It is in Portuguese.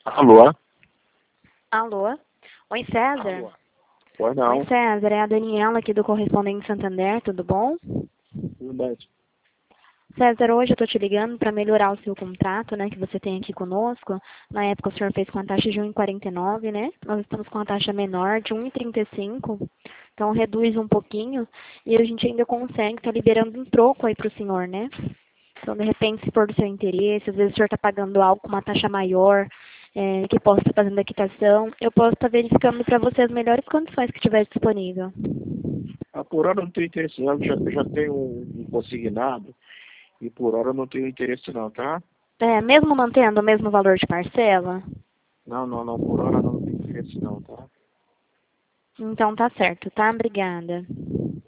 Alô? Alô? Oi, César. Alô? Pois não. Oi, César. É a Daniela aqui do Correspondente Santander, tudo bom? Tudo bem. César, hoje eu tô te ligando para melhorar o seu contrato, né, que você tem aqui conosco. Na época o senhor fez com a taxa de 1,49, né? Nós estamos com a taxa menor de 1,35. Então reduz um pouquinho e a gente ainda consegue estar liberando um troco aí para o senhor, né? Então, de repente, se for do seu interesse, às vezes o senhor está pagando algo com uma taxa maior, que possa estar fazendo a quitação, eu posso estar verificando para você as melhores condições que tiver disponível. Por hora eu não tenho interesse não, eu já tenho um consignado e por hora eu não tenho interesse não, tá? Mesmo mantendo o mesmo valor de parcela? Não, por hora eu não tenho interesse não, tá? Então tá certo, tá? Obrigada.